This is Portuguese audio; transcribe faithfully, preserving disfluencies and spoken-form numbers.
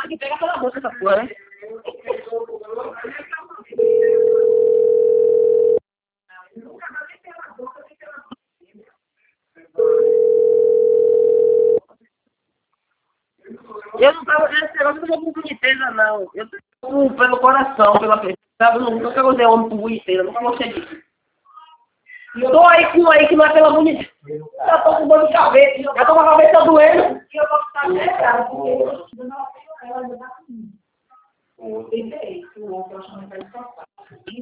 tem que pegar pela boca essa porra, né? Eu não tava nesse negócio, eu não tô com boniteza, não. Eu tô pelo coração, pela frente. Sabe? Eu nunca gostei de homem com boniteza, nunca gostei disso. Tô aí com um aí que não é pela boniteza. Já tô com dor de cabeça, já tô com a cabeça doendo. E eu vou ficar